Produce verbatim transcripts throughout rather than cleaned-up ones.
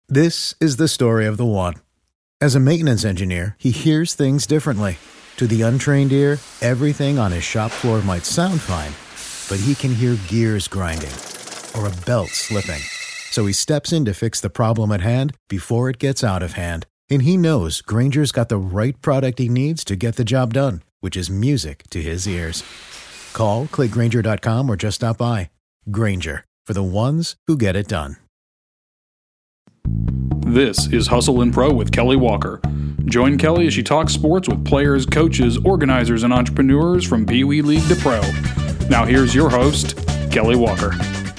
This is the story of the one. As a maintenance engineer, he hears things differently. To the untrained ear, everything on his shop floor might sound fine, but he can hear gears grinding or a belt slipping. So he steps in to fix the problem at hand before it gets out of hand. And he knows Grainger's got the right product he needs to get the job done, which is music to his ears. Call, click Grainger dot com, or just stop by. Grainger, for the ones who get it done. This is Hustle and Pro with Kelly Walker. Join Kelly as she talks sports with players, coaches, organizers, and entrepreneurs from Pee Wee League to Pro. Now here's your host, Kelly Walker.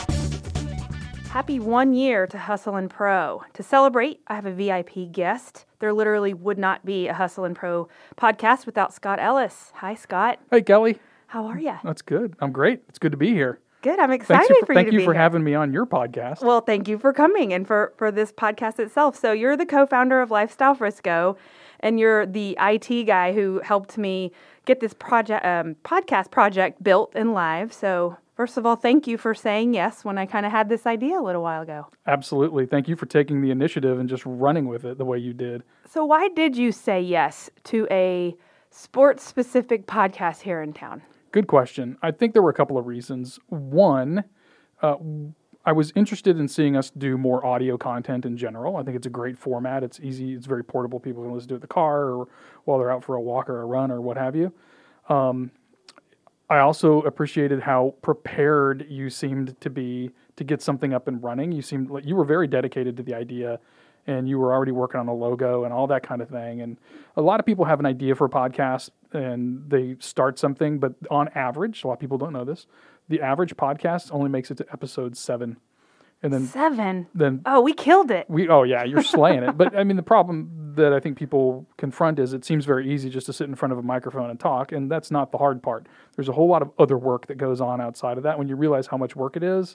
Happy one year to Hustle and Pro. To celebrate, I have a V I P guest. There literally would not be a Hustle and Pro podcast without Scott Ellis. Hi, Scott. Hey, Kelly. How are you? That's good. I'm great. It's good to be here. Good. I'm excited Thanks you for, for you thank to you be for here. having me on your podcast. Well, thank you for coming and for, for this podcast itself. So you're the co-founder of Lifestyle Frisco, and you're the I T guy who helped me get this project, um, podcast project built and live. So first of all, thank you for saying yes when I kind of had this idea a little while ago. Absolutely. Thank you for taking the initiative and just running with it the way you did. So why did you say yes to a sports-specific podcast here in town? Good question. I think there were a couple of reasons. One, uh, I was interested in seeing us do more audio content in general. I think it's a great format. It's easy. It's very portable. People can listen to it in the car or while they're out for a walk or a run or what have you. Um, I also appreciated how prepared you seemed to be to get something up and running. You seemed like you were very dedicated to the idea, and you were already working on a logo and all that kind of thing. And a lot of people have an idea for a podcast and they start something, but on average, a lot of people don't know this, the average podcast only makes it to episode seven. And then Seven? Then Oh, we killed it. we oh yeah, you're slaying it. But I mean, the problem that I think people confront is it seems very easy just to sit in front of a microphone and talk, and that's not the hard part. There's a whole lot of other work that goes on outside of that. When you realize how much work it is,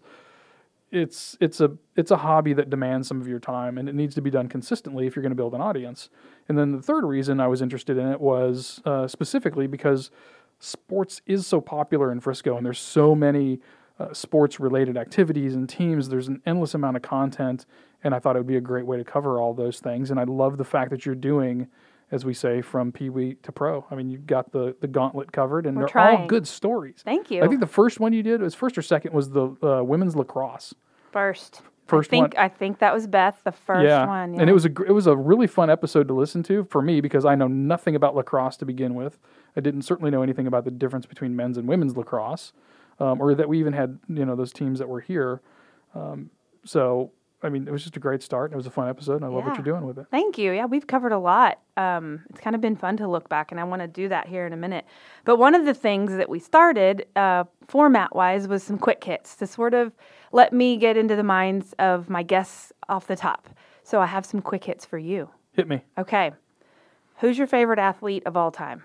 it's it's a it's a hobby that demands some of your time, and it needs to be done consistently if you're going to build an audience. And then the third reason I was interested in it was uh, specifically because sports is so popular in Frisco, and there's so many uh, sports-related activities and teams. There's an endless amount of content, and I thought it would be a great way to cover all those things. And I love the fact that you're doing, as we say, from Pee Wee to Pro. I mean, you've got the, the gauntlet covered, and We're they're trying. all good stories. Thank you. I think the first one you did was first or second was the uh, women's lacrosse. First. First I think, one. I think that was Beth, the first yeah. one. Yeah. And it was a gr- it was a really fun episode to listen to for me because I know nothing about lacrosse to begin with. I didn't certainly know anything about the difference between men's and women's lacrosse, um, or that we even had you know those teams that were here. Um, so I mean, it was just a great start. It was a fun episode, and I love Yeah. what you're doing with it. Thank you. Yeah, we've covered a lot. Um, it's kind of been fun to look back, and I want to do that here in a minute. But one of the things that we started, uh, format-wise, was some quick hits to sort of let me get into the minds of my guests off the top. So I have some quick hits for you. Hit me. Okay. Who's your favorite athlete of all time?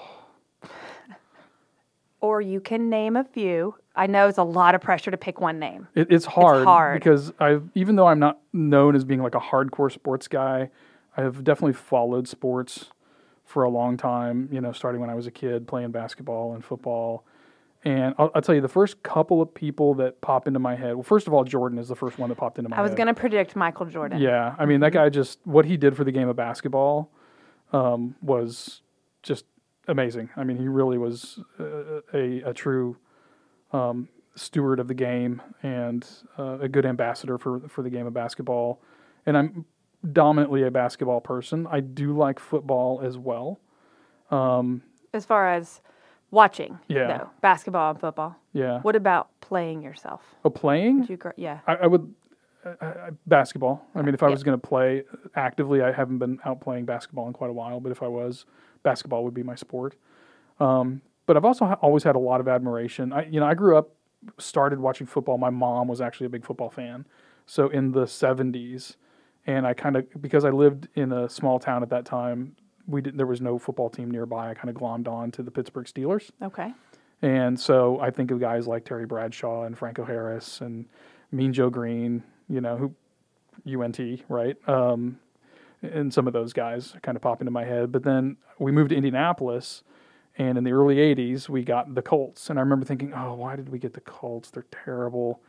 Or you can name a few. I know it's a lot of pressure to pick one name. It, it's hard, It's hard. because I, even though I'm not known as being like a hardcore sports guy, I have definitely followed sports for a long time. You know, starting when I was a kid, playing basketball and football. And I'll, I'll tell you, the first couple of people that pop into my head. Well, first of all, Jordan is the first one that popped into my head. I was going to predict Michael Jordan. Yeah, I mean that guy just what he did for the game of basketball um, was just amazing. I mean, he really was a, a, a true um, steward of the game and uh, a good ambassador for for the game of basketball. And I'm dominantly a basketball person. I do like football as well. Um, As far as watching, Yeah. though, basketball and football. yeah, What about playing yourself? oh, playing. Would you gr- yeah. I, I would uh, uh, basketball. I mean, if I Yeah. was going to play actively, I haven't been out playing basketball in quite a while. But if I was, basketball would be my sport. Um, but I've also ha- always had a lot of admiration. I, you know, I grew up, started watching football. My mom was actually a big football fan. So in the seventies, and I kind of because I lived in a small town at that time, we did there was no football team nearby. I kind of glommed on to the Pittsburgh Steelers. Okay. And so I think of guys like Terry Bradshaw and Franco Harris and Mean Joe Green, you know, who U N T, right? Um, and some of those guys kind of pop into my head. But then we moved to Indianapolis, and in the early eighties, we got the Colts. And I remember thinking, oh, why did we get the Colts? They're terrible.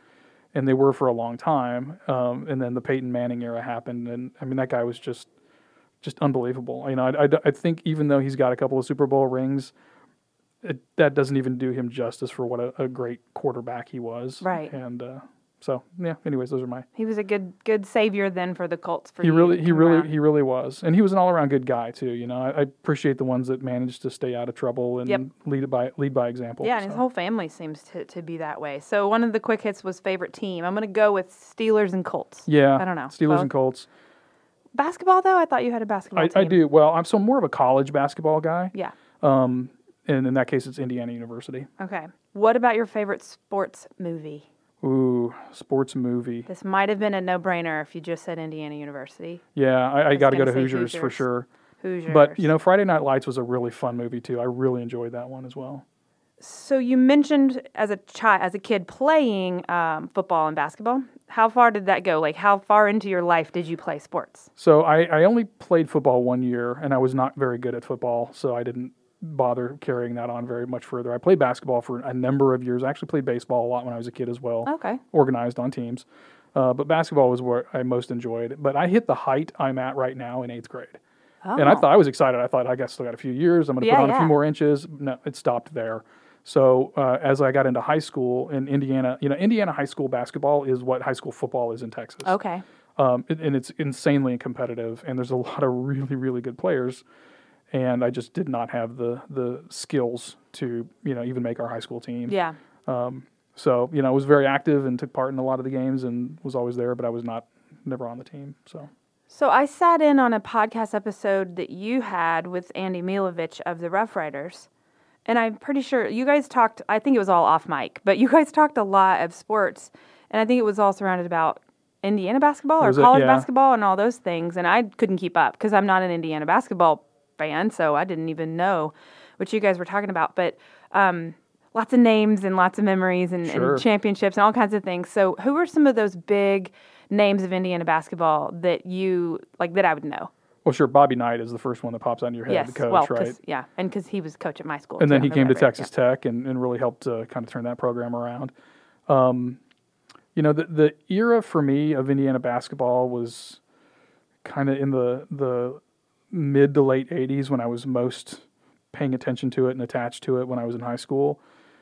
and they were for a long time. Um, and then the Peyton Manning era happened, and I mean that guy was just just unbelievable. You know, I, I, I think even though he's got a couple of Super Bowl rings, it, that doesn't even do him justice for what a, a great quarterback he was. Right. And uh, so yeah. Anyways, those are my. He was a good good savior then for the Colts. For He you really, to he come really, around. he really was, and he was an all-around good guy too. You know, I, I appreciate the ones that managed to stay out of trouble and Yep. lead it by lead by example. Yeah, and so. his whole family seems to, to be that way. So one of the quick hits was favorite team. I'm going to go with Steelers and Colts. Yeah, I don't know. Steelers Both. and Colts. Basketball, though? I thought you had a basketball I, team. I do. Well, I'm so more of a college basketball guy. Yeah. Um, and in that case, it's Indiana University. Okay. What about your favorite sports movie? Ooh, sports movie. This might have been a no-brainer if you just said Indiana University. Yeah, I, I got to go to gonna say Hoosiers, for Hoosiers. sure. Hoosiers. But you know, Friday Night Lights was a really fun movie too. I really enjoyed that one as well. So you mentioned as a child, as a kid, playing um, football and basketball. How far did that go? Like, how far into your life did you play sports? So I, I only played football one year, and I was not very good at football, so I didn't bother carrying that on very much further. I played basketball for a number of years. I actually played baseball a lot when I was a kid as well. Okay. Organized on teams. Uh, but basketball was where I most enjoyed. But I hit the height I'm at right now in eighth grade. Oh. And I thought I was excited. I thought I got still got a few years. I'm going to Yeah, put on a yeah. few more inches. No, it stopped there. So uh, as I got into high school in Indiana, you know, Indiana high school basketball is what high school football is in Texas. Okay. Um, and, and it's insanely competitive, and there's a lot of really, really good players. And I just did not have the the skills to, you know, even make our high school team. Yeah. Um, so, you know, I was very active and took part in a lot of the games and was always there, but I was not never on the team. So. So I sat in on a podcast episode that you had with Andy Milovich of the Rough Riders. And I'm pretty sure you guys talked, I think it was all off mic, but you guys talked a lot of sports. And I think it was all surrounded about Indiana basketball or Was it? college Yeah. basketball and all those things. And I couldn't keep up because I'm not an Indiana basketball fan, so I didn't even know what you guys were talking about. But um, lots of names and lots of memories and, Sure. and championships and all kinds of things. So who are some of those big names of Indiana basketball that you, like, that I would know? Well, sure, Bobby Knight is the first one that pops out in your head, Yes, the coach, well, 'cause- right? yeah, and because he was coach at my school. And too. then he I came to remember, Texas Tech and, and really helped uh, kind of turn that program around. Um, you know, the the era for me of Indiana basketball was kind of in the the mid to late eighties when I was most paying attention to it and attached to it when I was in high school.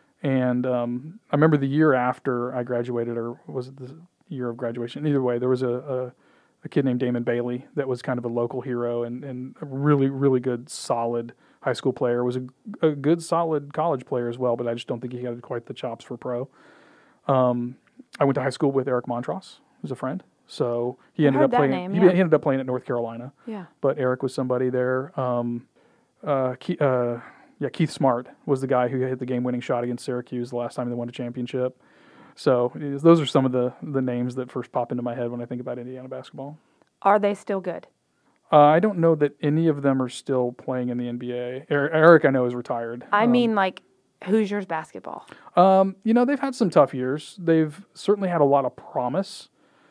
And um, I remember the year after I graduated, or was it the year of graduation? Either way, there was a, a, a kid named Damon Bailey that was kind of a local hero and, and a really, really good, solid high school player. Was a, a good, solid college player as well, but I just don't think he had quite the chops for pro. Um, I went to high school with Eric Montross, who's a friend. So he I ended heard up that playing. name, he, yeah. he ended up playing at North Carolina. Yeah. But Eric was somebody there. Um, uh, Ke- uh, yeah, Keith Smart was the guy who hit the game-winning shot against Syracuse the last time they won a championship. So it is- those are some of the, the names that first pop into my head when I think about Indiana basketball. Are they still good? Uh, I don't know that any of them are still playing in the N B A. Er- Eric, I know, is retired. I Um, mean, like, Hoosiers basketball. Um, you know, they've had some tough years. They've certainly had a lot of promise,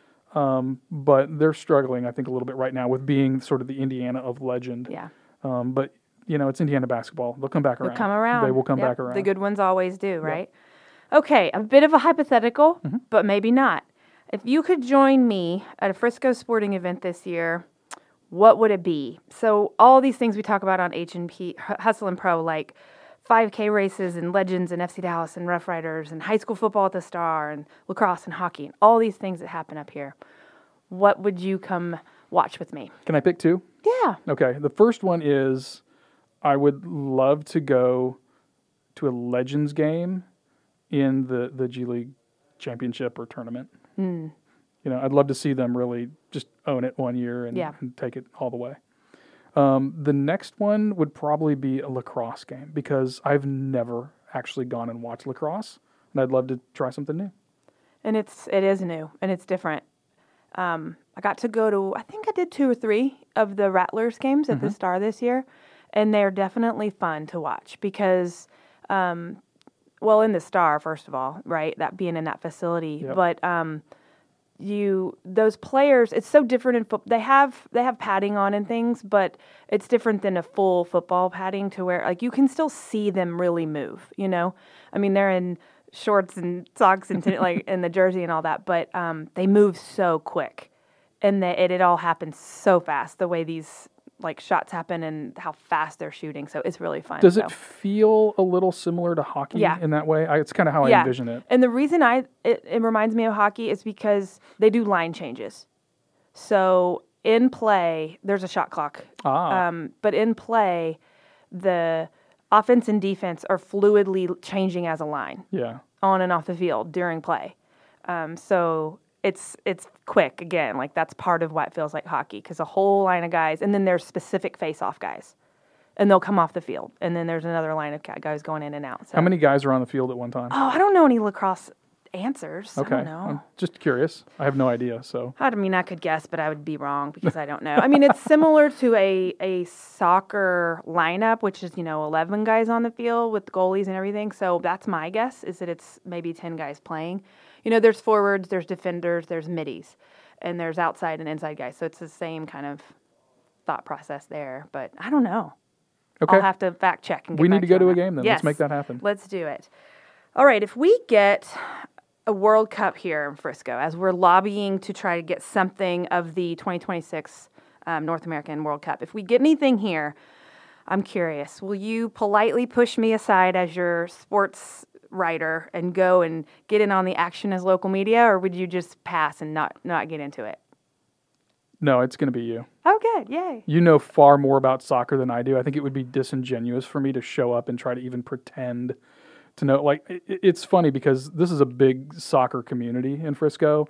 um, but they're struggling, I think, a little bit right now with being sort of the Indiana of legend. Yeah. Um, but, you know, it's Indiana basketball. They'll come back They'll around. come around. They will come Yep, back around. The good ones always do, right? Okay, a bit of a hypothetical, Mm-hmm. but maybe not. If you could join me at a Frisco sporting event this year, what would it be? So all these things we talk about on H and P, Hustle and Pro, like five K races and Legends and F C Dallas and Rough Riders and high school football at the Star and lacrosse and hockey and all these things that happen up here. What would you come watch with me? Can I pick two? Yeah. Okay. The first one is I would love to go to a Legends game in the, the G League championship or tournament. Mm. You know, I'd love to see them really just own it one year and, Yeah. and take it all the way. Um, the next one would probably be a lacrosse game because I've never actually gone and watched lacrosse, and I'd love to try something new. And it's it is new and it's different. Um, I got to go to I think I did two or three of the Rattlers games at the Star this year, and they're definitely fun to watch because, um, well, in the Star first of all, right? That being in that facility, Yep. but um, you those players, it's so different in football. They have they have padding on and things, but it's different than a full football padding to where like you can still see them really move. You know, I mean they're in shorts and socks and ten- like in the jersey and all that, but um, they move so quick, and the, it it all happens so fast. The way these like shots happen and how fast they're shooting, so it's really fun. Does so. it feel a little similar to hockey Yeah. in that way? I, it's kind of how I Yeah. envision it. And the reason I it, it reminds me of hockey is because they do line changes. So in play, there's a shot clock. Ah. Um, but in play, the offense and defense are fluidly changing as a line Yeah. on and off the field during play. Um, so it's it's quick again. Like that's part of what feels like hockey because a whole line of guys, and then there's specific face-off guys, and they'll come off the field, and then there's another line of guys going in and out. So. How many guys are on the field at one time? Oh, I don't know any lacrosse answers. Okay. I don't know. I'm just curious. I have no idea. So I mean, I could guess, but I would be wrong because I don't know. I mean, it's similar to a, a soccer lineup, which is, you know, eleven guys on the field with goalies and everything. So that's my guess, is that it's maybe ten guys playing. You know, there's forwards, there's defenders, there's middies, and there's outside and inside guys. So it's the same kind of thought process there. But I don't know. okay. I'll have to fact check. And get We need back to go you to on a that. game then. Yes. Let's make that happen. Let's do it. All right, if we get a World Cup here in Frisco, as we're lobbying to try to get something of the twenty twenty-six um, North American World Cup, if we get anything here, I'm curious, will you politely push me aside as your sports writer and go and get in on the action as local media, or would you just pass and not, not get into it? No, it's going to be you. Oh, good. Yay. You know far more about soccer than I do. I think it would be disingenuous for me to show up and try to even pretend to know. Like, it, it's funny because this is a big soccer community in Frisco.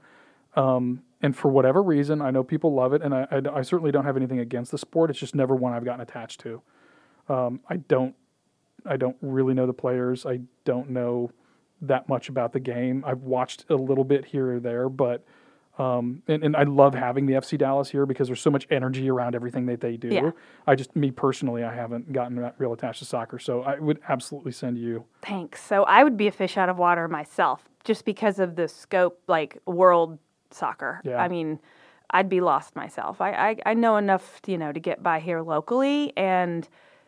Um, and for whatever reason, I know people love it, and I, I, I certainly don't have anything against the sport. It's just never one I've gotten attached to. Um, I don't I don't really know the players. I don't know that much about the game. I've watched a little bit here or there, but Um, and, and I love having the F C Dallas here because there's so much energy around everything that they do. Yeah. I just, me personally, I haven't gotten that real attached to soccer, so I would absolutely send you. Thanks. So I would be a fish out of water myself just because of the scope, like world soccer. Yeah. I mean, I'd be lost myself. I, I, I know enough, you know, to get by here locally and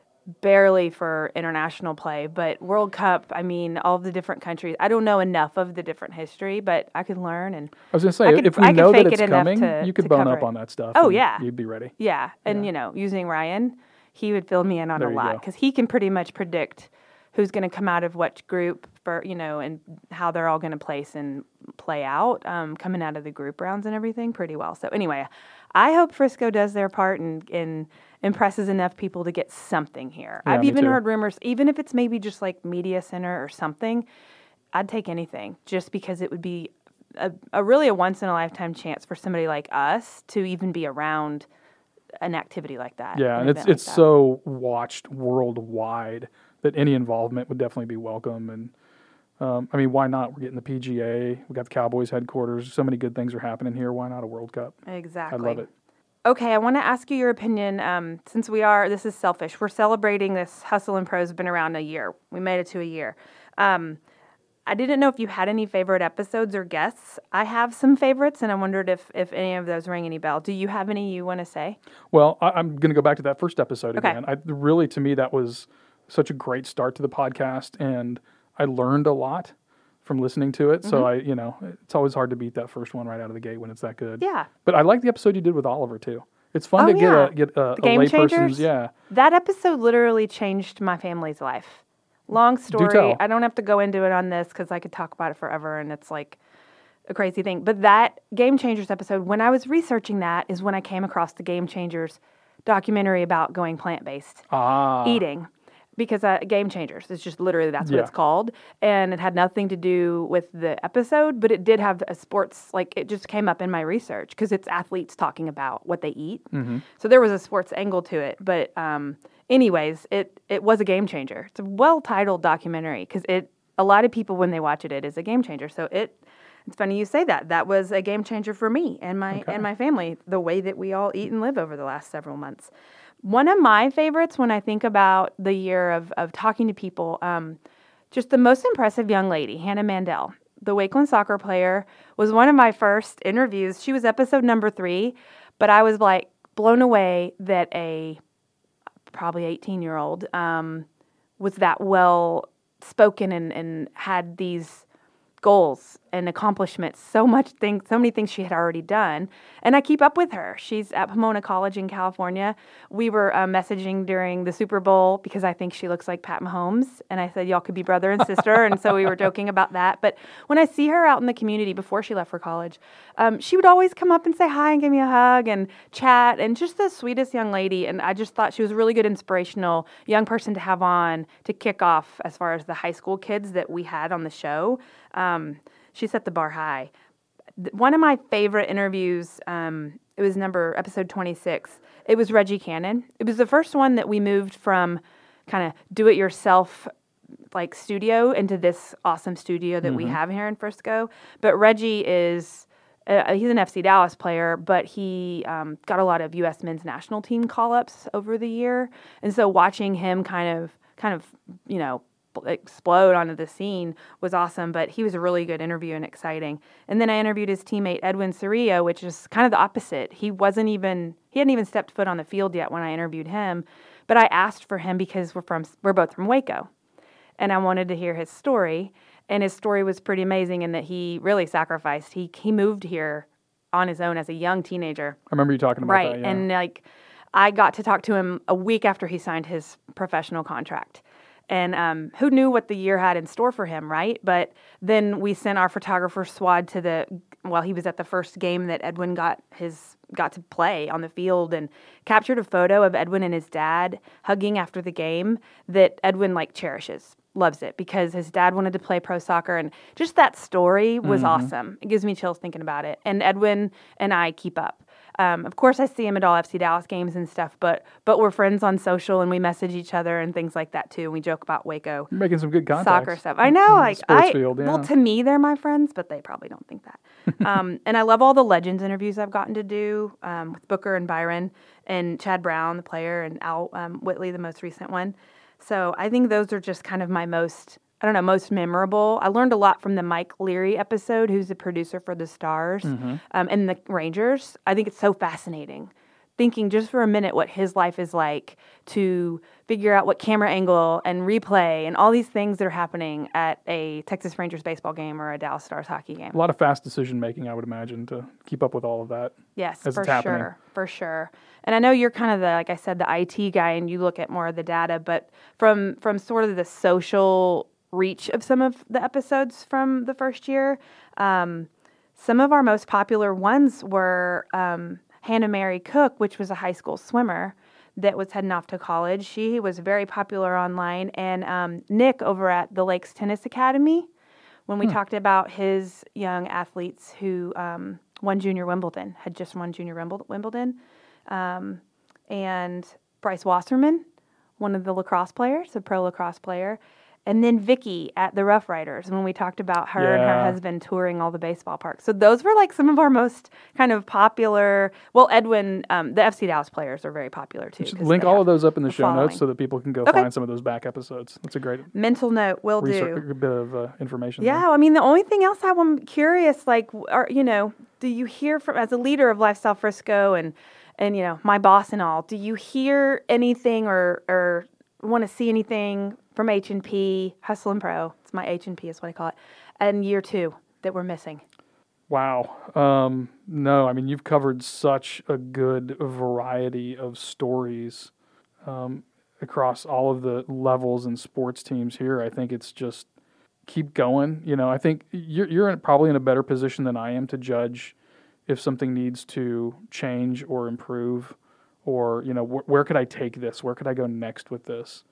barely for international play, but World Cup, I mean, all of the different countries. I don't know enough of the different history, but I could learn. And I was going to say, I could- if we I could know that fake it's it enough coming, to- you could to bone cover up it. on that stuff. Oh, and yeah. You'd be ready. Yeah, and Yeah. you know, using Ryan, he would fill me in on There a you lot go. because he can pretty much predict who's going to come out of what group for, you know, and how they're all going to place and play out um, coming out of the group rounds and everything pretty well. So anyway, I hope Frisco does their part and, and impresses enough people to get something here. Yeah, I've me even too. heard rumors, even if it's maybe just like media center or something, I'd take anything just because it would be a, a really a once in a lifetime chance for somebody like us to even be around an activity like that. Yeah, an and it's event like it's that. so watched worldwide that any involvement would definitely be welcome. And um, I mean, why not? We're getting the P G A. We got the Cowboys headquarters. So many good things are happening here. Why not a World Cup? Exactly. I love it. Okay, I want to ask you your opinion. Um, since we are, this is selfish. We're celebrating this Hustle and Pros. Been around a year. We made it to a year. Um, I didn't know if you had any favorite episodes or guests. I have some favorites, and I wondered if if any of those ring any bell. Do you have any you want to say? Well, I, I'm going to go back to that first episode Okay. again. I, really, to me, that was such a great start to the podcast, and I learned a lot from listening to it. Mm-hmm. So I, you know, it's always hard to beat that first one right out of the gate when it's that good. Yeah. But I like the episode you did with Oliver too. It's fun Oh, to yeah. get a get a, The a Game layperson's Changers? yeah. That episode literally changed my family's life. Long story. tell. I don't have to go into it on this because I could talk about it forever, and it's like a crazy thing. But that Game Changers episode, when I was researching that, is when I came across the Game Changers documentary about going plant-based Ah. eating. Because uh, Game Changers is just literally that's what Yeah. it's called, and it had nothing to do with the episode, but it did have a sports, like it just came up in my research because it's athletes talking about what they eat. Mm-hmm. So there was a sports angle to it, but um, anyways, it it was a game changer. It's a well titled documentary because it a lot of people when they watch it, it is a game changer. So it it's funny you say that. That was a game changer for me and my Okay. and my family. The way that we all eat and live over the last several months. One of my favorites when I think about the year of, of talking to people, um, just the most impressive young lady, Hannah Mandel, the Wakeland soccer player, was one of my first interviews. She was episode number three, but I was like blown away that a probably eighteen-year-old um, was that well spoken and, and had these goals and accomplishments, so much things, so many things she had already done. And I keep up with her. She's at Pomona College in California. We were uh, messaging during the Super Bowl because I think she looks like Pat Mahomes. And I said, y'all could be brother and sister. And so we were joking about that. But when I see her out in the community before she left for college, um, she would always come up and say hi and give me a hug and chat, and just the sweetest young lady. And I just thought she was a really good, inspirational young person to have on to kick off as far as the high school kids that we had on the show. Um, she set the bar high. One of my favorite interviews, um, it was number episode twenty-six. It was Reggie Cannon. It was the first one that we moved from kind of do-it-yourself like studio into this awesome studio that mm-hmm. we have here in Frisco. But Reggie is uh, he's an F C Dallas player, but he um, got a lot of U S men's national team call-ups over the year, and so watching him kind of kind of you know. explode onto the scene was awesome, but he was a really good interview and exciting. And then I interviewed his teammate Edwin Cerrillo, which is kind of the opposite. He wasn't even, he hadn't even stepped foot on the field yet when I interviewed him, but I asked for him because we're from, we're both from Waco, and I wanted to hear his story. And his story was pretty amazing in that he really sacrificed. He he moved here on his own as a young teenager. I remember you talking about right. that. Yeah. And like, I got to talk to him a week after he signed his professional contract. And um, who knew what the year had in store for him, right? But then we sent our photographer Swad to the, well, he was at the first game that Edwin got his got to play on the field, and captured a photo of Edwin and his dad hugging after the game that Edwin like cherishes, loves it, because his dad wanted to play pro soccer, and just that story was mm-hmm. awesome. It gives me chills thinking about it. And Edwin and I keep up. Um, of course, I see him at all F C Dallas games and stuff, but but we're friends on social, and we message each other and things like that too. And we joke about Waco. You're making some good contacts. Soccer stuff. I know. Like sports I, field, yeah. Well, to me, they're my friends, but they probably don't think that. um, and I love all the Legends interviews I've gotten to do um, with Booker and Byron and Chad Brown, the player, and Al um, Whitley, the most recent one. So I think those are just kind of my most, I don't know, most memorable. I learned a lot from the Mike Leary episode, who's the producer for the Stars mm-hmm. um, and the Rangers. I think it's so fascinating. Thinking just for a minute what his life is like, to figure out what camera angle and replay and all these things that are happening at a Texas Rangers baseball game or a Dallas Stars hockey game. A lot of fast decision making, I would imagine, to keep up with all of that. Yes, for sure, for sure. And I know you're kind of the, like I said, the I T guy, and you look at more of the data, but from from sort of the social reach of some of the episodes from the first year, um, some of our most popular ones were um, Hannah Mary Cook, which was a high school swimmer that was heading off to college. She was very popular online. And um, Nick over at the Lakes Tennis Academy, when we hmm. talked about his young athletes who um, won Junior Wimbledon, had just won Junior Wimbledon. Um, and Bryce Wasserman, one of the lacrosse players, a pro lacrosse player. And then Vicky at the Rough Riders, when we talked about her yeah. and her husband touring all the baseball parks. So those were like some of our most kind of popular. Well, Edwin, um, the F C Dallas players are very popular too. Link all of those up in the show following. notes so that people can go okay. find some of those back episodes. That's a great mental note. Will research, do a bit of uh, information. Yeah, there. I mean, the only thing else I'm curious, like, are you know, do you hear from as a leader of Lifestyle Frisco and and you know my boss and all? Do you hear anything or or want to see anything from H and P, Hustle and Pro, it's my H and P is what I call it, and year two that we're missing? Wow. Um, no, I mean, you've covered such a good variety of stories um, across all of the levels and sports teams here. I think it's just keep going. You know, I think you're, you're in, probably in a better position than I am to judge if something needs to change or improve, or, you know, wh- where could I take this? Where could I go next with this?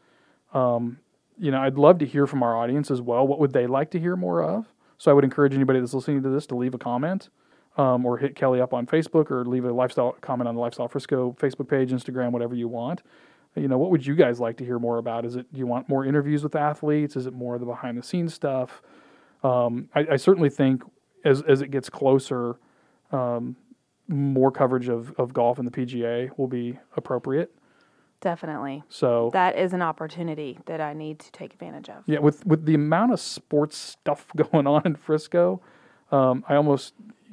Um, you know, I'd love to hear from our audience as well. What would they like to hear more of? So I would encourage anybody that's listening to this to leave a comment um, or hit Kelly up on Facebook or leave a lifestyle comment on the Lifestyle Frisco Facebook page, Instagram, whatever you want. You know, what would you guys like to hear more about? Is it, do you want more interviews with athletes? Is it more of the behind the scenes stuff? Um, I, I certainly think as as it gets closer, um, more coverage of, of golf and the P G A will be appropriate. Definitely. So that is an opportunity that I need to take advantage of. Yeah, with with the amount of sports stuff going on in Frisco, um, I almost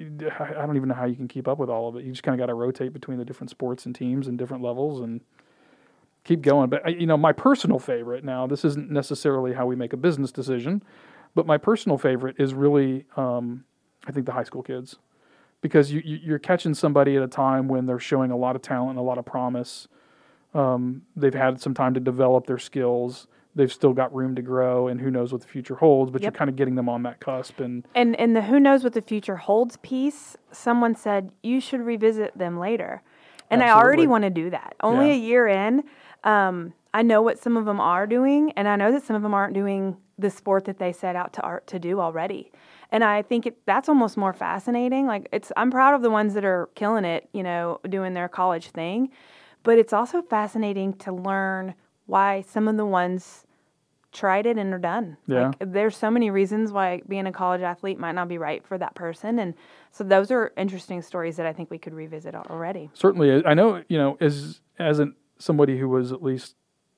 I don't even know how you can keep up with all of it. You just kind of got to rotate between the different sports and teams and different levels and keep going. But, I, you know, my personal favorite now, this isn't necessarily how we make a business decision, but my personal favorite is really, um, I think, the high school kids. Because you, you, you're catching somebody at a time when they're showing a lot of talent and a lot of promise. Um, they've had some time to develop their skills. They've still got room to grow, and who knows what the future holds, but Yep. you're kind of getting them on that cusp. And And and the who knows what the future holds piece, someone said you should revisit them later. And I already Absolutely. want to do that. Only Yeah. a year in, um, I know what some of them are doing, and I know that some of them aren't doing the sport that they set out to art to do already. And I think it, that's almost more fascinating. Like it's, I'm proud of the ones that are killing it, you know, doing their college thing. But it's also fascinating to learn why some of the ones tried it and are done. Yeah. Like, there's so many reasons why being a college athlete might not be right for that person. And so those are interesting stories that I think we could revisit already. certainly, I know, you know, as as an, somebody who was at least,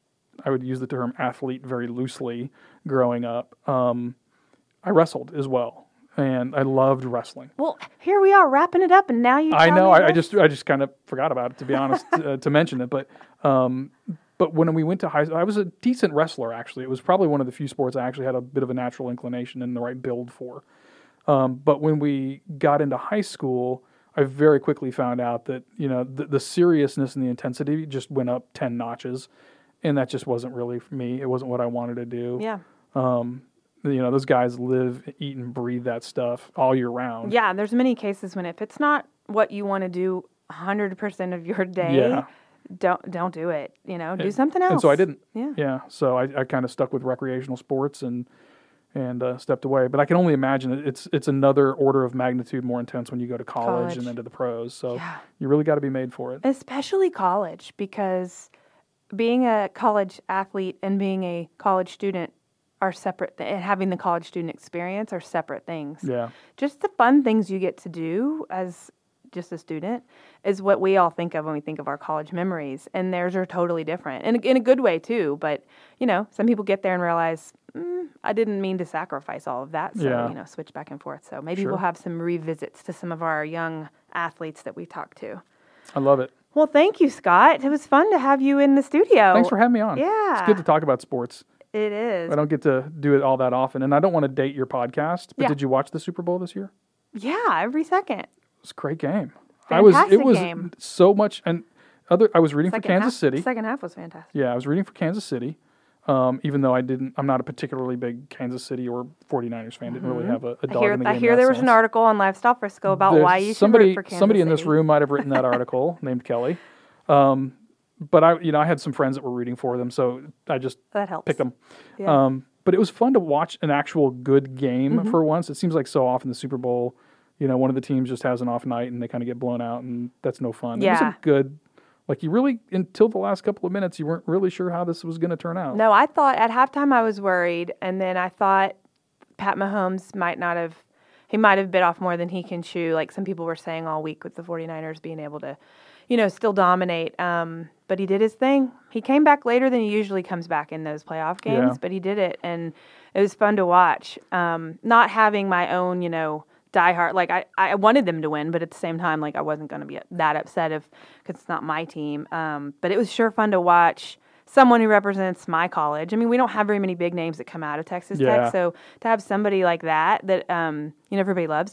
I would use the term athlete very loosely growing up, um, I wrestled as well. And I loved wrestling. Well, here we are wrapping it up, and now you. I tell know. me I, I this? just I just kind of forgot about it, to be honest, uh, to mention it. But um, but when we went to high school, I was a decent wrestler. Actually, it was probably one of the few sports I actually had a bit of a natural inclination and the right build for. Um, but when we got into high school, I very quickly found out that you know the, the seriousness and the intensity just went up ten notches, and that just wasn't really for me. It wasn't what I wanted to do. Yeah. Um, you know, those guys live, eat, and breathe that stuff all year round. Yeah, there's many cases when if it's not what you want to do one hundred percent of your day, Yeah. don't don't do it. You know, do And- something else. And so I didn't. Yeah. Yeah. So I, I kind of stuck with recreational sports and and uh, stepped away. But I can only imagine it, it's it's another order of magnitude more intense when you go to college, College. and then to the pros. So Yeah. you really got to be made for it. Especially college, because being a college athlete and being a college student are separate, th- and having the college student experience are separate things. Yeah. Just the fun things you get to do as just a student is what we all think of when we think of our college memories, and theirs are totally different, and in a good way too. But you know, some people get there and realize, mm, I didn't mean to sacrifice all of that, so Yeah. you know, switch back and forth. So maybe Sure. we'll have some revisits to some of our young athletes that we talked to. I love it. Well, thank you, Scott. It was fun to have you in the studio. Thanks for having me on. Yeah. It's good to talk about sports. It is. I don't get to do it all that often, and I don't want to date your podcast. But Yeah. did you watch the Super Bowl this year? Yeah, every second. It was a great game. I was. It Fantastic was game. so much. And other. I was rooting Second for Kansas half, City. Second half was fantastic. Yeah, I was rooting for Kansas City. Um, even though I didn't, I'm not a particularly big Kansas City or 49ers fan. Didn't really have a, a I dog hear, in the I game. hear in that there was an sense. article on Lifestyle Frisco about There's why you should somebody, root for Kansas somebody in City. this room might have written that article named Kelly. Um, but I, you know, I had some friends that were rooting for them, so I just That helps. picked them. Yeah. Um, but it was fun to watch an actual good game Mm-hmm. for once. It seems like so often the Super Bowl, you know, one of the teams just has an off night and they kind of get blown out, and that's no fun. It was Yeah. a good, like you really, until the last couple of minutes, you weren't really sure how this was going to turn out. No, I thought at halftime I was worried, and then I thought Pat Mahomes might not have, he might have bit off more than he can chew, like some people were saying all week with the 49ers being able to, you know, still dominate. Um, but he did his thing. He came back later than he usually comes back in those playoff games, Yeah. but he did it, and it was fun to watch. Um, not having my own, you know, diehard, like I, I wanted them to win, but at the same time, like I wasn't going to be that upset if, because it's not my team. Um, but it was sure fun to watch someone who represents my college. I mean, we don't have very many big names that come out of Texas Yeah. Tech, so to have somebody like that that um, you know everybody loves,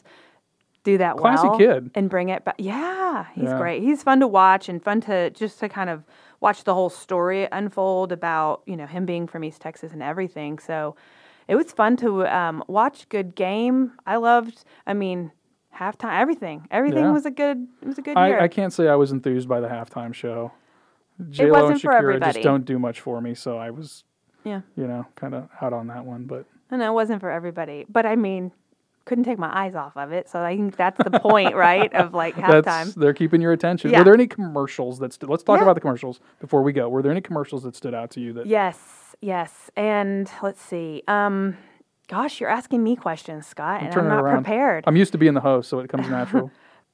do that Classy well kid. and bring it back. Yeah, he's Yeah. great. He's fun to watch and fun to just to kind of watch the whole story unfold about, you know, him being from East Texas and everything. So it was fun to um, watch. Good game. I loved. I mean, halftime. Everything. Everything Yeah. was a good. It was a good year. I, I can't say I was enthused by the halftime show. J Lo wasn't and for Shakira everybody. just don't do much for me, so I was, yeah. you know, kind of out on that one. But I know it wasn't for everybody, but I mean, couldn't take my eyes off of it. So I think that's the point, right? Of like halftime. that's they're keeping your attention. Yeah. Were there any commercials that stood? Let's talk Yeah. about the commercials before we go. Were there any commercials that stood out to you? That Yes, yes. And let's see. Um, gosh, you're asking me questions, Scott, and I'm turning it not around. prepared. I'm used to being the host, so it comes natural.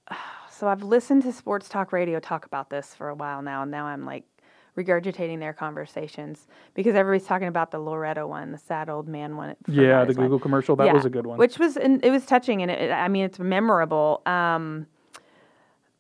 So I've listened to sports talk radio talk about this for a while now, and now I'm like regurgitating their conversations because everybody's talking about the Loretto one, the sad old man one. from Yeah, Riders the Google Line. commercial that Yeah, was a good one. which was and it was touching, and it, I mean it's memorable. Um,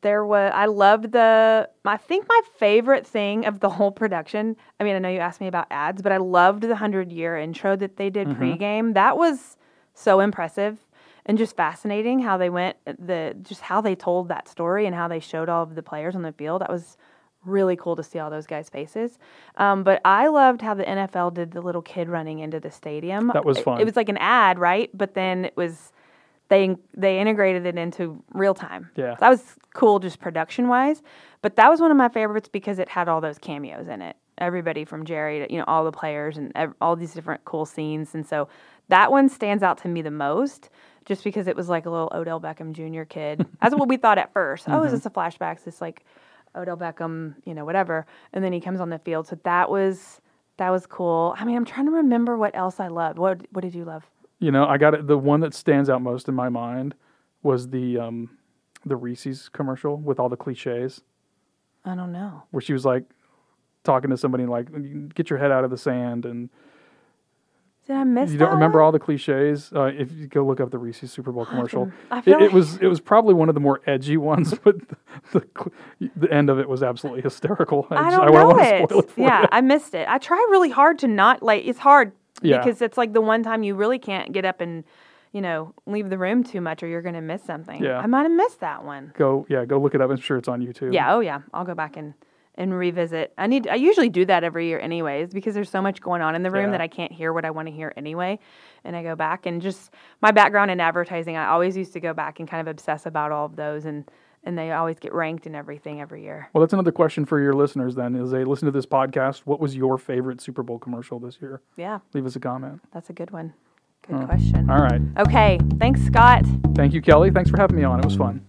there was, I loved the, I think my favorite thing of the whole production, I mean, I know you asked me about ads, but I loved the hundred year intro that they did mm-hmm. pregame. That was so impressive and just fascinating how they went, the just how they told that story and how they showed all of the players on the field. That was really cool to see all those guys' faces. Um, but I loved how the N F L did the little kid running into the stadium. That was fun. It, it was like an ad, right? But then it was, they they integrated it into real time. Yeah. So that was cool just production-wise. But that was one of my favorites because it had all those cameos in it. Everybody from Jerry to, you know, all the players and ev- all these different cool scenes. And so that one stands out to me the most just because it was like a little Odell Beckham Junior kid. That's what we thought at first. Mm-hmm. Oh, is this a flashback? Is this like Odell Beckham, you know, whatever. And then he comes on the field. So that was that was cool. I mean, I'm trying to remember what else I loved. What what did you love? You know, I got it. The one that stands out most in my mind was the um, the Reese's commercial with all the cliches. I don't know. Where she was like talking to somebody like, "Get your head out of the sand," and did I miss? You that don't remember one? all the cliches? Uh, if you go look up the Reese's Super Bowl commercial, I feel it, like... it was it was probably one of the more edgy ones, but the the, the end of it was absolutely hysterical. I, I just, don't I know want to it. spoil it for yeah, you. I missed it. I try really hard to not like. It's hard Yeah. because it's like the one time you really can't get up and, you know, leave the room too much, or you're going to miss something. Yeah. I might have missed that one. Go yeah, go look it up. I'm sure it's on YouTube. Yeah. Oh yeah. I'll go back and. And revisit. I need. I usually do that every year, anyways, because there's so much going on in the room Yeah. that I can't hear what I want to hear anyway. And I go back and just my background in advertising. I always used to go back and kind of obsess about all of those, and and they always get ranked and everything every year. Well, that's another question for your listeners. Then, as they listen to this podcast, what was your favorite Super Bowl commercial this year? Yeah, leave us a comment. That's a good one. Good Oh. question. All right. Okay. Thanks, Scott. Thank you, Kelly. Thanks for having me on. It was fun.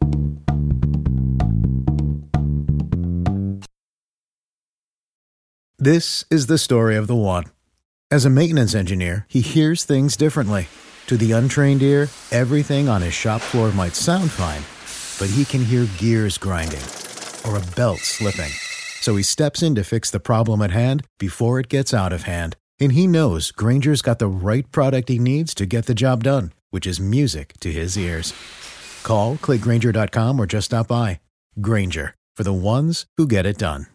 This is the story of the one. As a maintenance engineer, he hears things differently. To the untrained ear, everything on his shop floor might sound fine, but he can hear gears grinding or a belt slipping. So he steps in to fix the problem at hand before it gets out of hand. And he knows Grainger's got the right product he needs to get the job done, which is music to his ears. Call, click Grainger dot com, or just stop by. Grainger, for the ones who get it done.